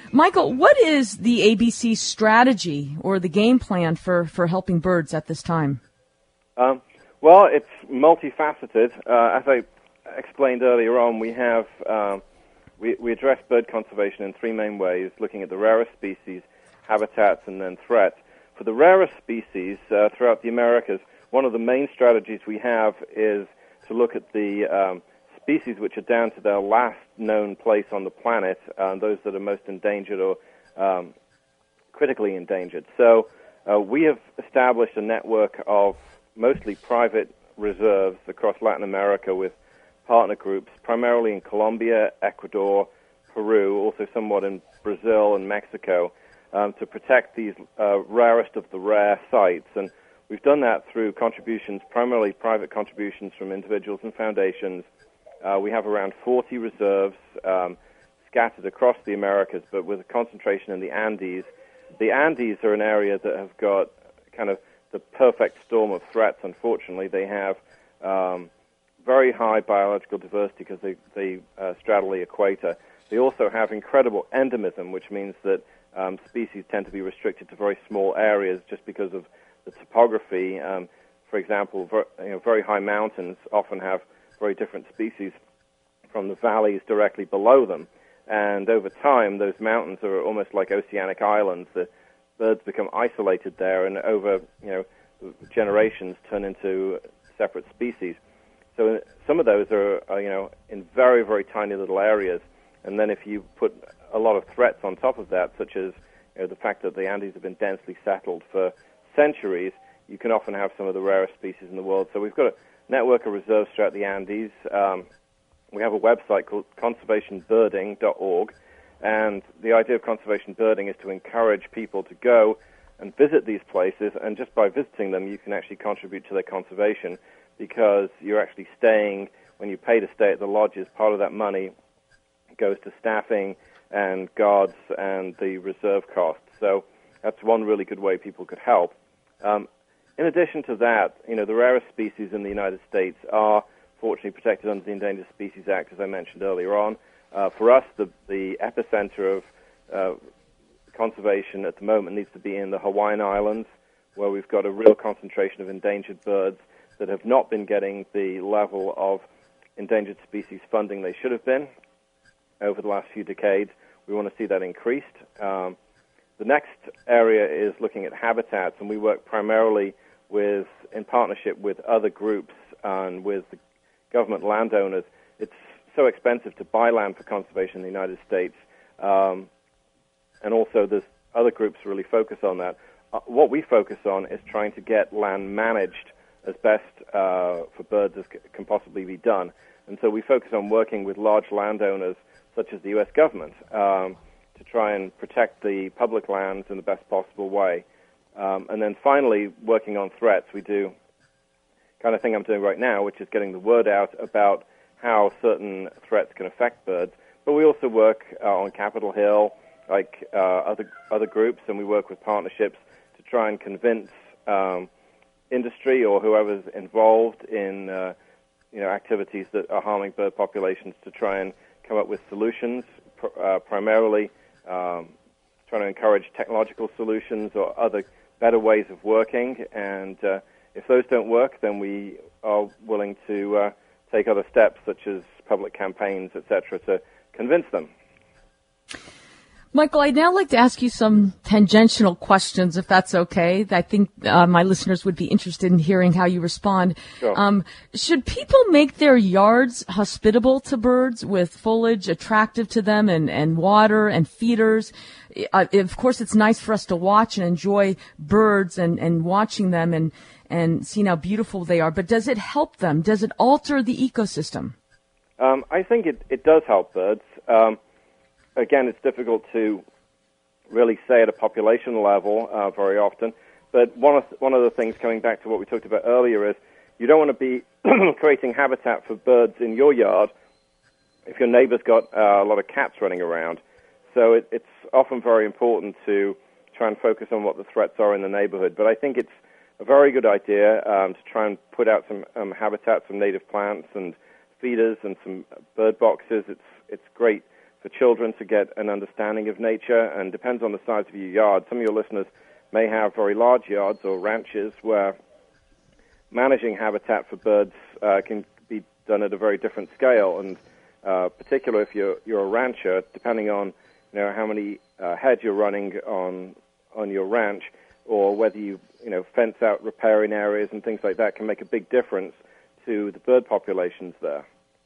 Speaker 9: Michael, what is the A B C strategy or the game plan for, for helping birds at this time?
Speaker 10: Um, well, it's multifaceted. Uh, as I explained earlier on, we have um, we, we address bird conservation in three main ways, looking at the rarest species, habitats, and then threats. For the rarest species uh, throughout the Americas, one of the main strategies we have is to look at the um, species which are down to their last known place on the planet, uh, those that are most endangered or um, critically endangered. So uh, we have established a network of mostly private reserves across Latin America with partner groups, primarily in Colombia, Ecuador, Peru, also somewhat in Brazil and Mexico, um, to protect these uh, rarest of the rare sites. And we've done that through contributions, primarily private contributions from individuals and foundations. Uh, we have around forty reserves um, scattered across the Americas, but with a concentration in the Andes. The Andes are an area that have got kind of the perfect storm of threats, unfortunately. They have um, very high biological diversity because they, they uh, straddle the equator. They also have incredible endemism, which means that um, species tend to be restricted to very small areas just because of the topography. Um, for example, ver, you know, very high mountains often have very different species from the valleys directly below them. And over time, those mountains are almost like oceanic islands. The birds become isolated there, and over you know generations turn into separate species. So some of those are, are you know in very very tiny little areas. And then if you put a lot of threats on top of that, such as you know, the fact that the Andes have been densely settled for centuries, you can often have some of the rarest species in the world. So we've got a network of reserves throughout the Andes. Um, we have a website called conservation birding dot org, and the idea of conservation birding is to encourage people to go and visit these places, and just by visiting them, you can actually contribute to their conservation because you're actually staying, when you pay to stay at the lodges, part of that money goes to staffing and guards and the reserve costs. So that's one really good way people could help. Um, in addition to that, you know, the rarest species in the United States are fortunately protected under the Endangered Species Act, as I mentioned earlier on. Uh, for us, the, the epicenter of uh, conservation at the moment needs to be in the Hawaiian Islands, where we've got a real concentration of endangered birds that have not been getting the level of endangered species funding they should have been over the last few decades. We want to see that increased. Um, the next area is looking at habitats, and we work primarily with, in partnership with other groups and with the government landowners. It's so expensive to buy land for conservation in the United States, um, and also there's other groups really focus on that. Uh, what we focus on is trying to get land managed as best uh, for birds as c- can possibly be done. And so we focus on working with large landowners such as the U S government, um, to try and protect the public lands in the best possible way. Um, and then finally, working on threats, we do kind of thing I'm doing right now, which is getting the word out about how certain threats can affect birds. But we also work uh, on Capitol Hill, like uh, other other groups, and we work with partnerships to try and convince um, industry or whoever's involved in uh, you know activities that are harming bird populations to try and come up with solutions, pr- uh, primarily um, trying to encourage technological solutions or other better ways of working. And uh, if those don't work, then we are willing to uh, take other steps, such as public campaigns, et cetera, to convince them.
Speaker 9: Michael, I'd now like to ask you some tangential questions, if that's okay. I think uh, my listeners would be interested in hearing how you respond.
Speaker 10: Sure.
Speaker 9: Um, should people make their yards hospitable to birds with foliage attractive to them and, and water and feeders? Uh, of course, it's nice for us to watch and enjoy birds and, and watching them and, and seeing how beautiful they are. But does it help them? Does it alter the ecosystem?
Speaker 10: Um, I think it, it does help birds. Um, Again, it's difficult to really say at a population level uh, very often, but one of, one of the things, coming back to what we talked about earlier, is you don't want to be creating habitat for birds in your yard if your neighbor's got uh, a lot of cats running around. So it, it's often very important to try and focus on what the threats are in the neighborhood. But I think it's a very good idea um, to try and put out some um, habitat, some native plants and feeders and some bird boxes. It's, it's great for children to get an understanding of nature, and depends on the size of your yard. Some of your listeners may have very large yards or ranches where managing habitat for birds uh, can be done at a very different scale, and uh, particularly if you're, you're a rancher, depending on you know how many uh, head you're running on on your ranch, or whether you you know fence out riparian areas and things like that, can make a big difference to the bird populations there.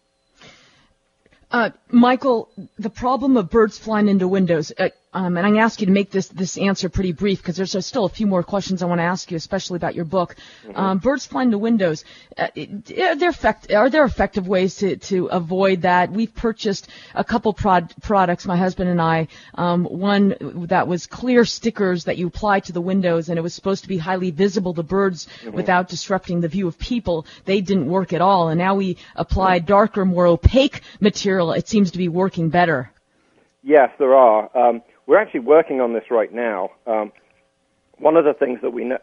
Speaker 9: Uh, Michael, the problem of birds flying into windows, uh, um, and I'm going to ask you to make this, this answer pretty brief because there's uh, still a few more questions I want to ask you, especially about your book. Mm-hmm. Um, birds flying into windows, uh, are, there effect, are there effective ways to, to avoid that? We've purchased a couple prod, products, my husband and I, um, one that was clear stickers that you apply to the windows, and it was supposed to be highly visible to birds mm-hmm. without disrupting the view of people. They didn't work at all, and now we apply darker, more opaque material. It seems to be working better.
Speaker 10: Yes, there are. Um, we're actually working on this right now. Um, one of the things that we know,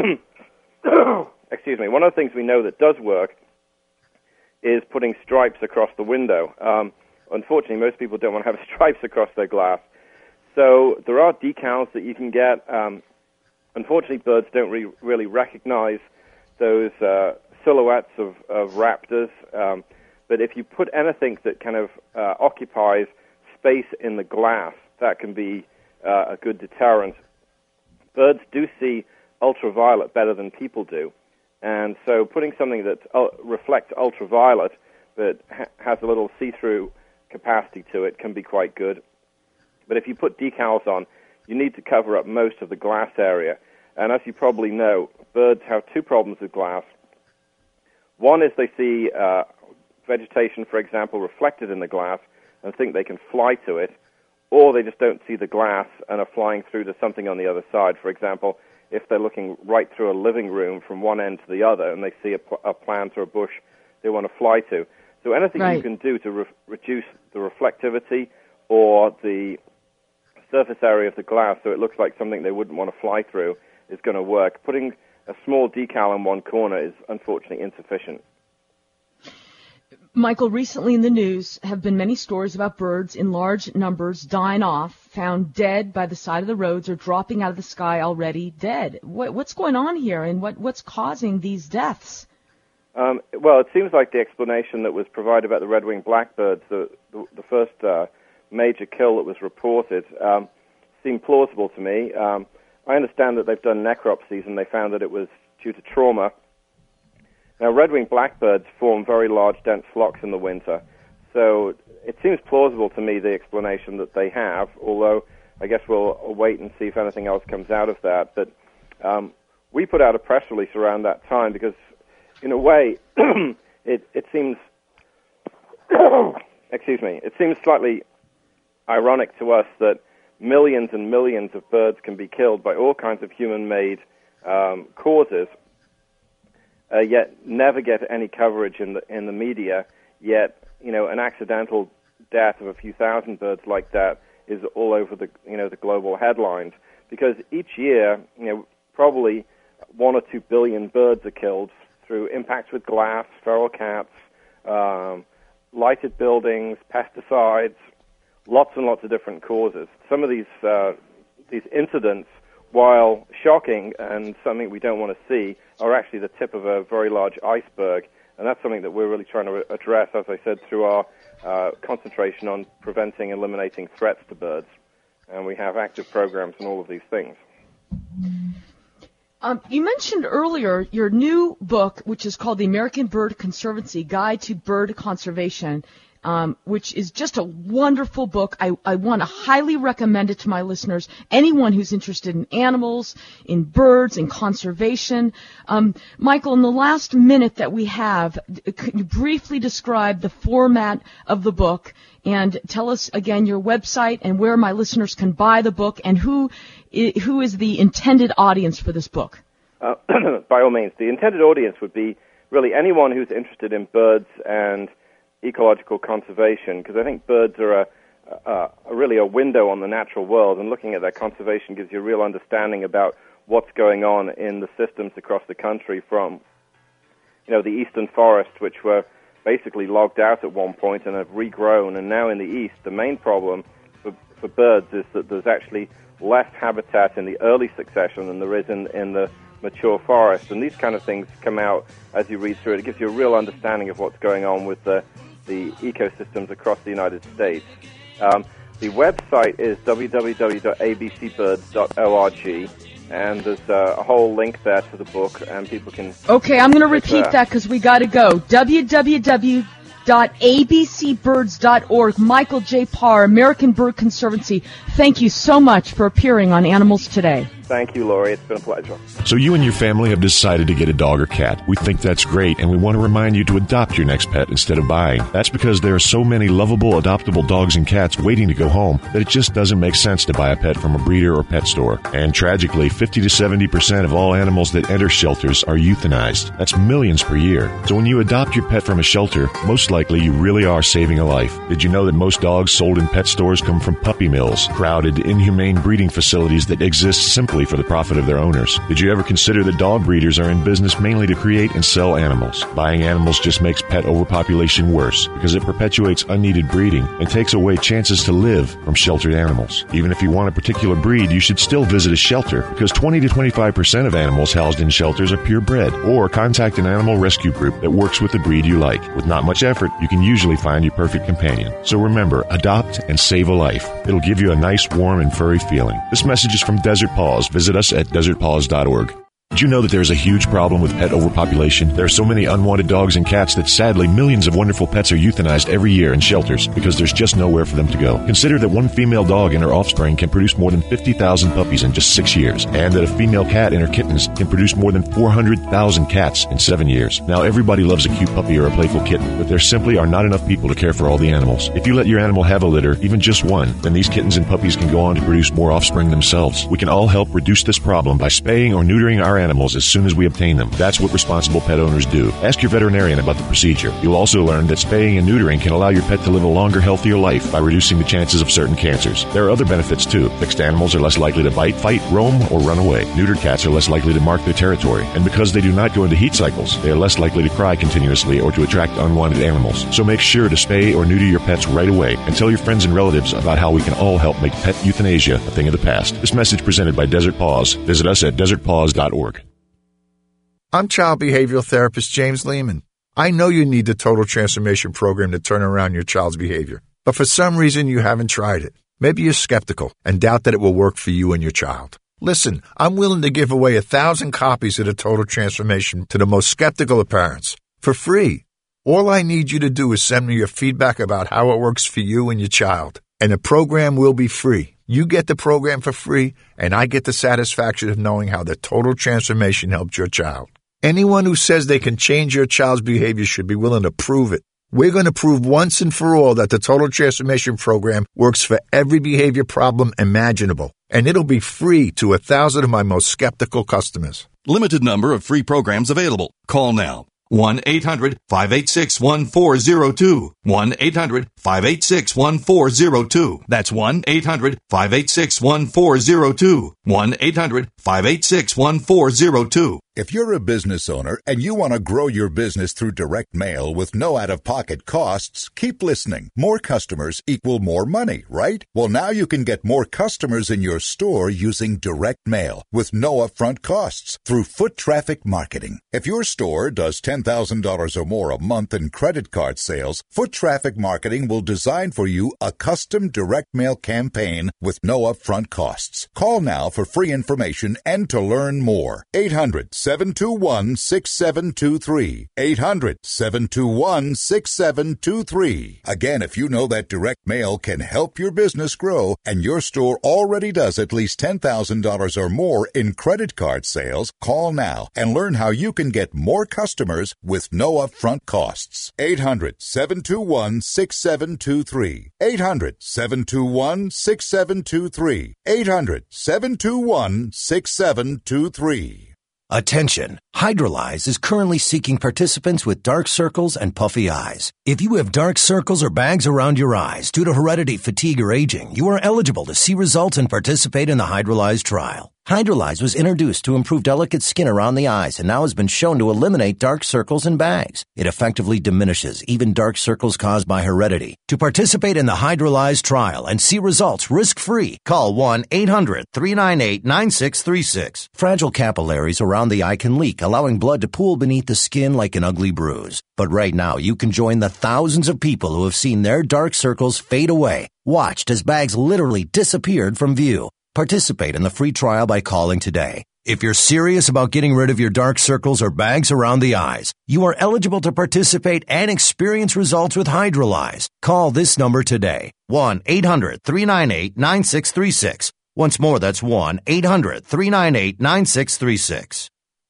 Speaker 10: excuse me, one of the things we know that does work is putting stripes across the window. Um, unfortunately, most people don't want to have stripes across their glass. So there are decals that you can get. Um, unfortunately, birds don't re- really recognize those uh, silhouettes of, of raptors. Um, But if you put anything that kind of uh, occupies space in the glass, that can be uh, a good deterrent. Birds do see ultraviolet better than people do. And so putting something that uh, reflects ultraviolet but ha- has a little see-through capacity to it can be quite good. But if you put decals on, you need to cover up most of the glass area. And as you probably know, birds have two problems with glass. One is they see uh, vegetation, for example, reflected in the glass and think they can fly to it, or they just don't see the glass and are flying through to something on the other side. For example, if they're looking right through a living room from one end to the other and they see a, pl- a plant or a bush they want to fly to. So anything right. you can do to re- reduce the reflectivity or the surface area of the glass so it looks like something they wouldn't want to fly through is going to work. Putting a small decal in one corner is unfortunately insufficient.
Speaker 9: Michael, recently in the news have been many stories about birds in large numbers dying off, found dead by the side of the roads or dropping out of the sky already dead. What, what's going on here, and what, what's causing these deaths?
Speaker 10: Um, well, it seems like the explanation that was provided about the red-winged blackbirds, the, the, the first uh, major kill that was reported, um, seemed plausible to me. Um, I understand that they've done necropsies and they found that it was due to trauma. Now, red-winged blackbirds form very large, dense flocks in the winter, so it seems plausible to me, the explanation that they have, although I guess we'll wait and see if anything else comes out of that. But um, we put out a press release around that time because, in a way, it, it seems, excuse me, it seems slightly ironic to us that millions and millions of birds can be killed by all kinds of human-made um, causes, Uh, yet never get any coverage in the in the media. Yet, you know, an accidental death of a few thousand birds like that is all over the you know the global headlines. Because each year, you know, probably one or two billion birds are killed through impacts with glass, feral cats, um, lighted buildings, pesticides, lots and lots of different causes. Some of these uh, these incidents, while shocking and something we don't want to see, are actually the tip of a very large iceberg. And that's something that we're really trying to address, as I said, through our uh, concentration on preventing and eliminating threats to birds. And we have active programs on all of these things.
Speaker 9: Um, you mentioned earlier your new book, which is called The American Bird Conservancy Guide to Bird Conservation, Um, which is just a wonderful book. I, I want to highly recommend it to my listeners, anyone who's interested in animals, in birds, in conservation. Um, Michael, in the last minute that we have, could you briefly describe the format of the book and tell us again your website and where my listeners can buy the book and who who is the intended audience for this book?
Speaker 10: Uh, by all means, the intended audience would be really anyone who's interested in birds and ecological conservation, because I think birds are a, a, a really a window on the natural world, and looking at their conservation gives you a real understanding about what's going on in the systems across the country, from you know the eastern forest, which were basically logged out at one point and have regrown. And now in the east, the main problem for, for birds is that there's actually less habitat in the early succession than there is in, in the mature forest. And these kind of things come out as you read through it. It gives you a real understanding of what's going on with the, the ecosystems across the United States. Um, the website is w w w dot a b c birds dot org. And there's uh, a whole link there to the book, and people can...
Speaker 9: Okay, I'm going to repeat that because we got to go. w w w dot a b c birds dot org. Michael J. Parr, American Bird Conservancy, thank you so much for appearing on Animals Today.
Speaker 10: Thank you, Lori. It's been a pleasure.
Speaker 2: So you and your family have decided to get a dog or cat. We think that's great, and we want to remind you to adopt your next pet instead of buying. That's because there are so many lovable, adoptable dogs and cats waiting to go home that it just doesn't make sense to buy a pet from a breeder or pet store. And tragically, fifty to seventy percent of all animals that enter shelters are euthanized. That's millions per year. So when you adopt your pet from a shelter, most likely you really are saving a life. Did you know that most dogs sold in pet stores come from puppy mills, crowded, inhumane breeding facilities that exist simply for the profit of their owners? Did you ever consider that dog breeders are in business mainly to create and sell animals? Buying animals just makes pet overpopulation worse because it perpetuates unneeded breeding and takes away chances to live from sheltered animals. Even if you want a particular breed, you should still visit a shelter because twenty to twenty-five percent of animals housed in shelters are purebred. Or contact an animal rescue group that works with the breed you like. With not much effort, you can usually find your perfect companion. So remember, adopt and save a life. It'll give you a nice, warm, and furry feeling. This message is from Desert Paws. Visit us at desert paws dot org. Did you know that there's a huge problem with pet overpopulation? There are so many unwanted dogs and cats that sadly millions of wonderful pets are euthanized every year in shelters because there's just nowhere for them to go. Consider that one female dog and her offspring can produce more than fifty thousand puppies in just six years, and that a female cat and her kittens can produce more than four hundred thousand cats in seven years. Now, everybody loves a cute puppy or a playful kitten, but there simply are not enough people to care for all the animals. If you let your animal have a litter, even just one, then these kittens and puppies can go on to produce more offspring themselves. We can all help reduce this problem by spaying or neutering our animals as soon as we obtain them. That's what responsible pet owners do. Ask your veterinarian about the procedure. You'll also learn that spaying and neutering can allow your pet to live a longer, healthier life by reducing the chances of certain cancers. There are other benefits too. Fixed animals are less likely to bite, fight, roam, or run away. Neutered cats are less likely to mark their territory. And because they do not go into heat cycles, they are less likely to cry continuously or to attract unwanted animals. So make sure to spay or neuter your pets right away and tell your friends and relatives about how we can all help make pet euthanasia a thing of the past. This message presented by Desert Paws. Visit us at desert paws dot org.
Speaker 14: I'm child behavioral therapist James Lehman. I know you need the Total Transformation Program to turn around your child's behavior, but for some reason you haven't tried it. Maybe you're skeptical and doubt that it will work for you and your child. Listen, I'm willing to give away a thousand copies of the Total Transformation to the most skeptical of parents for free. All I need you to do is send me your feedback about how it works for you and your child, and the program will be free. You get the program for free, and I get the satisfaction of knowing how the Total Transformation helped your child. Anyone who says they can change your child's behavior should be willing to prove it. We're going to prove once and for all that the Total Transformation Program works for every behavior problem imaginable, and it'll be free to a thousand of my most skeptical customers.
Speaker 15: Limited number of free programs available. Call now. one eight hundred five eight six one four zero two. one eight hundred five eight six one four zero two. That's one eight hundred five eight six one four zero two. one eight hundred five eight six one four zero two.
Speaker 16: If you're a business owner and you want to grow your business through direct mail with no out-of-pocket costs, keep listening. More customers equal more money, right? Well, now you can get more customers in your store using direct mail with no upfront costs through Foot Traffic Marketing. If your store does ten thousand dollars or more a month in credit card sales, Foot Traffic Marketing will design for you a custom direct mail campaign with no upfront costs. Call now for free information and to learn more. eight hundred seven two one six seven two three. eight hundred seven two one six seven two three. Again, if you know that direct mail can help your business grow and your store already does at least ten thousand dollars or more in credit card sales, call now and learn how you can get more customers with no upfront costs. eight hundred seven two one six seven two three. eight hundred seven two one six seven two three. eight hundred seven two one six seven two three.
Speaker 22: Attention!
Speaker 3: Hydrolyze is currently seeking participants with dark circles and puffy eyes. If you have dark circles or bags around your eyes due to heredity, fatigue, or aging, you are eligible to see results and participate in the Hydrolyze trial. Hydrolyze was introduced to improve delicate skin around the eyes and now has been shown to eliminate dark circles and bags. It effectively diminishes even dark circles caused by heredity. To participate in the Hydrolyze trial and see results risk-free, call one eight hundred three nine eight nine six three six. Fragile capillaries around the eye can leak, allowing blood to pool beneath the skin like an ugly bruise. But right now, you can join the thousands of people who have seen their dark circles fade away, watched as bags literally disappeared from view. Participate in the free trial by calling today. If you're serious about getting rid of your dark circles or bags around the eyes, you are eligible to participate and experience results with Hydrolyze. Call this number today, one eight hundred three nine eight nine six three six. Once more, that's one eight hundred three nine eight nine six three six.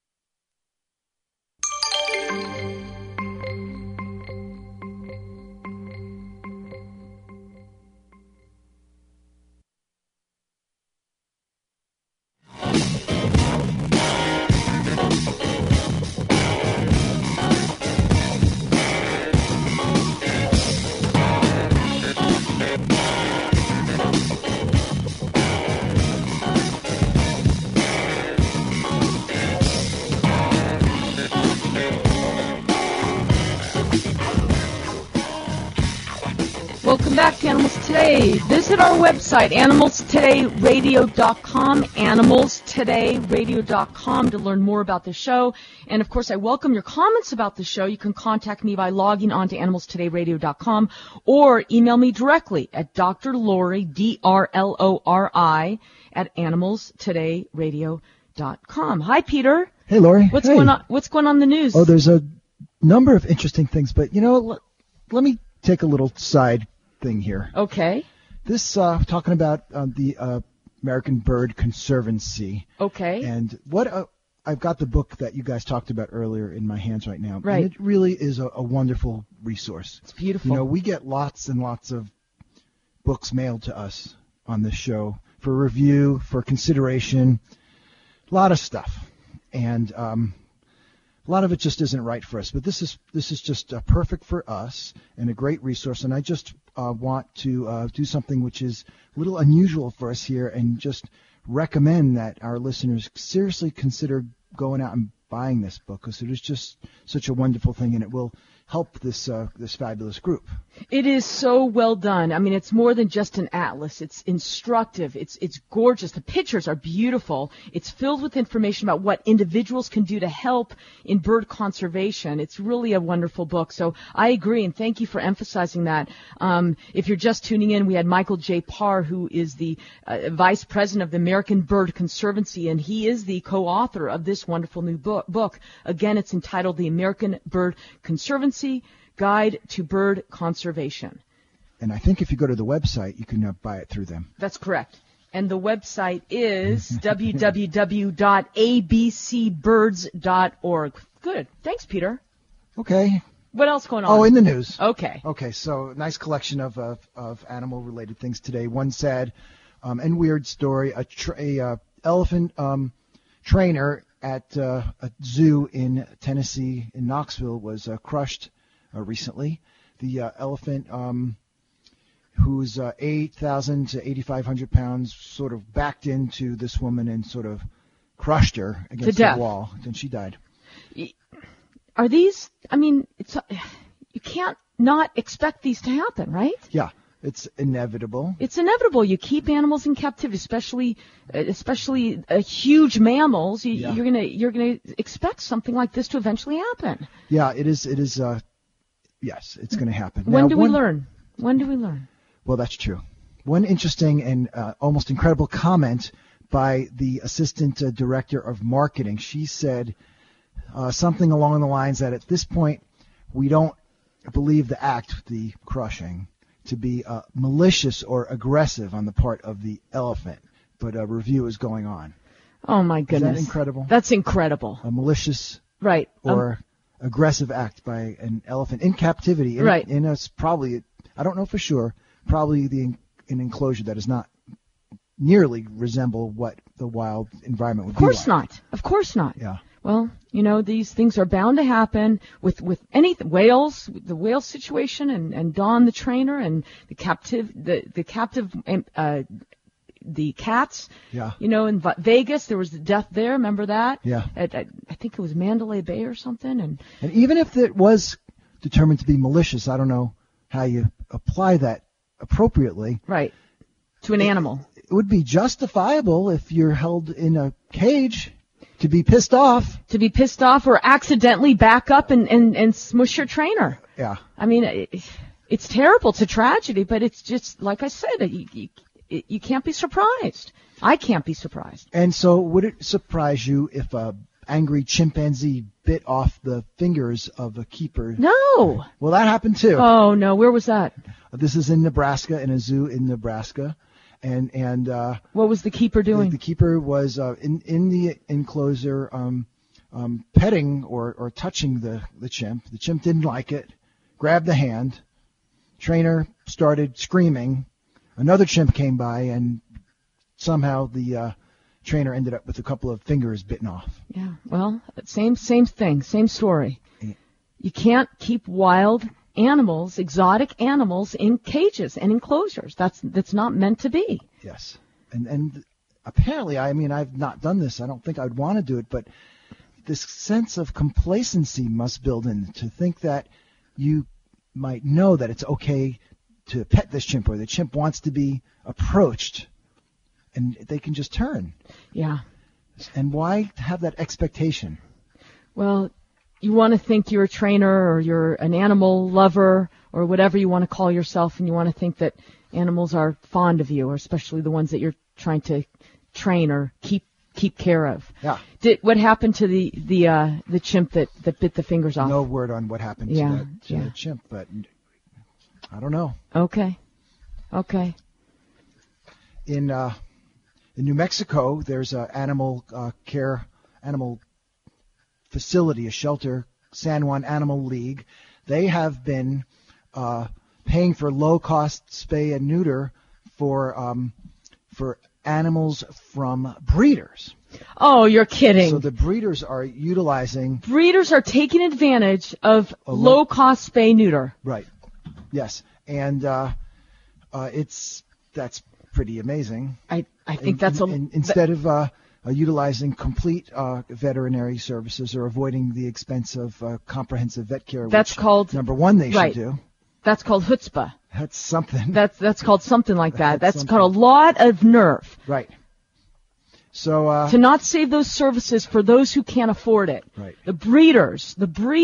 Speaker 9: Welcome back to Animals Today. Visit our website, animals today radio dot com, animals today radio dot com, to learn more about the show. And, of course, I welcome your comments about the show. You can contact me by logging on to animals today radio dot com or email me directly at Doctor Lori, D R L O R I, at animals today radio dot com. Hi, Peter.
Speaker 22: Hey, Lori.
Speaker 9: What's
Speaker 22: hey.
Speaker 9: going on? What's going on in the news?
Speaker 22: Oh, there's a number of interesting things, but, you know, l- let me take a little side thing here.
Speaker 9: Okay.
Speaker 22: This, uh, talking about uh, the uh, American Bird Conservancy.
Speaker 9: Okay.
Speaker 22: And what uh, I've got the book that you guys talked about earlier in my hands right now.
Speaker 9: Right.
Speaker 22: And it really is a, a wonderful resource.
Speaker 9: It's beautiful.
Speaker 22: You know, we get lots and lots of books mailed to us on this show for review, for consideration, a lot of stuff. And um, a lot of it just isn't right for us. But this is this is just uh, perfect for us and a great resource. And I just uh, want to uh, do something which is a little unusual for us here and just recommend that our listeners seriously consider going out and buying this book, because it is just such a wonderful thing, and it will help this uh, this fabulous group.
Speaker 9: It is so well done. I mean, it's more than just an atlas. It's instructive. It's it's gorgeous. The pictures are beautiful. It's filled with information about what individuals can do to help in bird conservation. It's really a wonderful book. So I agree, and thank you for emphasizing that. Um, if you're just tuning in, we had Michael J. Parr, who is the uh, vice president of the American Bird Conservancy, and he is the co-author of this wonderful new book. book. Again, it's entitled The American Bird Conservancy Guide to Bird Conservation.
Speaker 22: And I think if you go to the website, you can uh, buy it through them.
Speaker 9: That's correct. And the website is w w w dot a b c birds dot org. Good. Thanks, Peter.
Speaker 22: Okay.
Speaker 9: What else going on?
Speaker 22: Oh, in the news.
Speaker 9: Okay.
Speaker 22: Okay, so nice collection of uh, of animal-related things today. One sad um, and weird story. A, tra- a uh, elephant um, trainer at uh, a zoo in Tennessee, in Knoxville, was uh, crushed uh, recently. The uh, elephant, um, who's uh, eight thousand to eighty-five hundred pounds, sort of backed into this woman and sort of crushed her against the wall. Then she died.
Speaker 9: Are these, I mean, it's you can't not expect these to happen, right?
Speaker 22: Yeah. It's inevitable.
Speaker 9: It's inevitable. You keep animals in captivity, especially especially uh, huge mammals. You,
Speaker 22: Yeah.
Speaker 9: You're gonna you're gonna expect something like this to eventually happen.
Speaker 22: Yeah, it is. It is. Uh, yes, it's going to happen.
Speaker 9: When
Speaker 22: Now,
Speaker 9: do
Speaker 22: one,
Speaker 9: we learn? When do we learn?
Speaker 22: Well, that's true. One interesting and uh, almost incredible comment by the assistant uh, director of marketing. She said uh, something along the lines that at this point we don't believe the act, the crushing, to be uh, malicious or aggressive on the part of the elephant, but a review is going on.
Speaker 9: Oh my goodness!
Speaker 22: Is that incredible?
Speaker 9: That's incredible.
Speaker 22: A malicious,
Speaker 9: right,
Speaker 22: or
Speaker 9: um,
Speaker 22: aggressive act by an elephant in captivity, in,
Speaker 9: right?
Speaker 22: In a probably, I don't know for sure, probably the an enclosure that does not nearly resemble what the wild environment would
Speaker 9: Of course
Speaker 22: be like.
Speaker 9: not. Of course not.
Speaker 22: Yeah.
Speaker 9: Well, you know, these things are bound to happen with, with any whales, the whale situation, and, and Dawn the trainer, and the captive, the, the captive, uh, the cats.
Speaker 22: Yeah.
Speaker 9: You know, in Vegas, there was the death there. Remember that?
Speaker 22: Yeah.
Speaker 9: At, at, I think it was Mandalay Bay or something. And,
Speaker 22: and even if it was determined to be malicious, I don't know how you apply that appropriately.
Speaker 9: Right. To an
Speaker 22: it,
Speaker 9: animal.
Speaker 22: It would be justifiable if you're held in a cage to be pissed off.
Speaker 9: To be pissed off or accidentally back up and, and, and smush your trainer.
Speaker 22: Yeah.
Speaker 9: I mean, it, it's terrible. It's a tragedy, but it's just, like I said, you, you, you can't be surprised. I can't be surprised.
Speaker 22: And so would it surprise you if a angry chimpanzee bit off the fingers of a keeper?
Speaker 9: No.
Speaker 22: Well, that happened too.
Speaker 9: Oh, no. Where was that?
Speaker 22: This is in Nebraska, in a zoo in Nebraska. And and uh,
Speaker 9: what was the keeper doing?
Speaker 22: The, the keeper was uh, in in the enclosure, um, um, petting or, or touching the, the chimp. The chimp didn't like it. Grabbed the hand. Trainer started screaming. Another chimp came by, and somehow the uh, trainer ended up with a couple of fingers bitten off.
Speaker 9: Yeah. Well, same same thing, same story. You can't keep wild animals, exotic animals, in cages and enclosures. That's that's not meant to be.
Speaker 22: Yes, and and apparently, I mean, I've not done this. I don't think I'd want to do it, but this sense of complacency must build in to think that you might know that it's okay to pet this chimp, or the chimp wants to be approached, and they can just turn.
Speaker 9: Yeah.
Speaker 22: And why have that expectation?
Speaker 9: Well, you want to think you're a trainer or you're an animal lover or whatever you want to call yourself, and you want to think that animals are fond of you, or especially the ones that you're trying to train or keep keep care of.
Speaker 22: Yeah.
Speaker 9: Did what happened to the the uh, the chimp that, that bit the fingers off?
Speaker 22: No word on what happened
Speaker 9: yeah,
Speaker 22: to, that, to
Speaker 9: yeah.
Speaker 22: the chimp, but I don't know.
Speaker 9: Okay. Okay.
Speaker 22: In uh, in New Mexico, there's an animal uh, care animal facility, a shelter, San Juan Animal League. They have been uh, paying for low-cost spay and neuter for um, for animals from breeders.
Speaker 9: Oh, you're kidding.
Speaker 22: So the breeders are utilizing...
Speaker 9: Breeders are taking advantage of
Speaker 22: low-
Speaker 9: low-cost spay-neuter.
Speaker 22: Right. Yes. And uh, uh, it's that's pretty amazing.
Speaker 9: I, I think
Speaker 22: in,
Speaker 9: that's a...
Speaker 22: in, in, instead of... Uh, Uh, utilizing complete uh, veterinary services or avoiding the expense of uh, comprehensive vet care.
Speaker 9: That's
Speaker 22: which,
Speaker 9: called
Speaker 22: number one. They
Speaker 9: right.
Speaker 22: should do.
Speaker 9: That's called chutzpah.
Speaker 22: That's something.
Speaker 9: That's that's called something like that.
Speaker 22: That's,
Speaker 9: that's
Speaker 22: something.
Speaker 9: called a lot of nerve.
Speaker 22: Right. So uh,
Speaker 9: to not save those services for those who can't afford it.
Speaker 22: Right.
Speaker 9: The breeders, the breeders.